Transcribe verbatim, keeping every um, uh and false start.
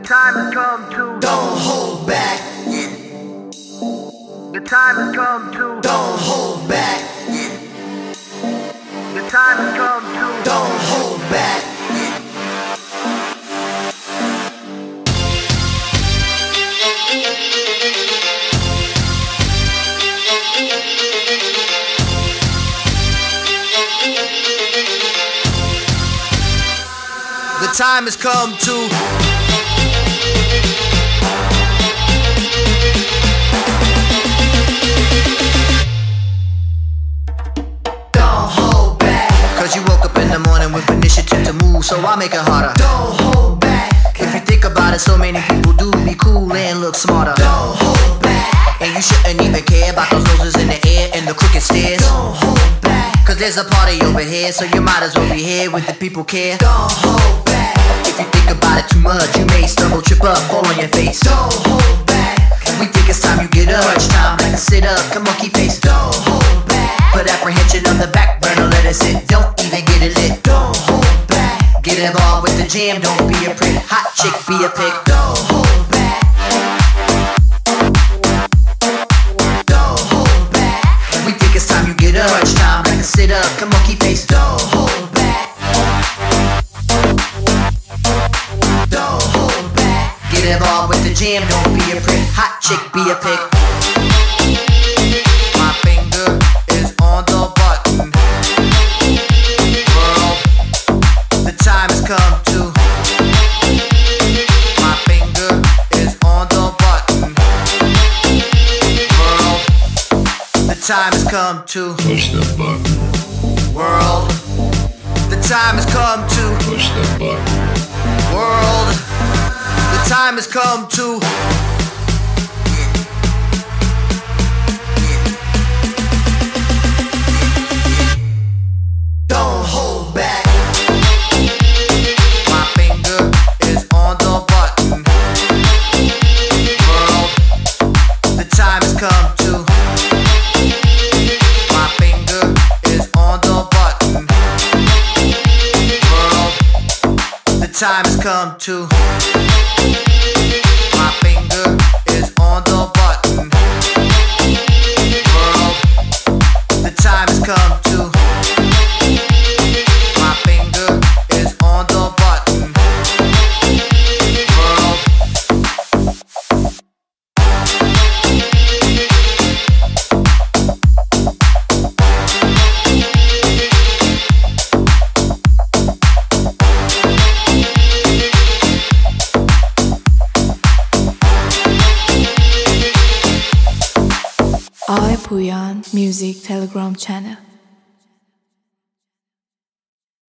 time has come to. Don't hold back. The time has come to. Don't hold back. The time has come to. Don't hold back. The time has come to. Don't hold back. Cause you woke up in the morning with initiative to move, so I make it harder. Don't hold back. If you think about it, so many people do be cool and look smarter. Don't hold back. And you shouldn't even care about those noses in the air and the crooked stairs. Don't hold back. Cause there's a party over here, so you might as well be here with the people care. Don't hold back. If you think about it too much, you may stumble, trip up, fall on your face. Don't hold back. We think it's time you get up. Crunch time, like a sit up, come on, keep pace. Don't hold back. Put apprehension on the back burner, let it sit. Don't even get it lit. Don't hold back. Get involved with the jam, don't be a prick. Hot chick, be a pick. Don't hold back. Don't hold back. We think it's time you get up. Crunch time, like a sit up, come on, keep pace. Don't hold back. Don't hold back. Get involved with the jam, don't be a prick. Hot chick, be a pick. My finger is on the button. World, the time has come to. My finger is on the button. World, the time has come to. Push the button. World, the time has come to. Push the button. World, the time has come to. Don't hold back. My finger is on the button. World, the time has come to. My finger is on the button. World, the time has come to. My finger is on the button. World, the time has come to. My finger is on the button. World. Ay Puyan Music Telegram channel.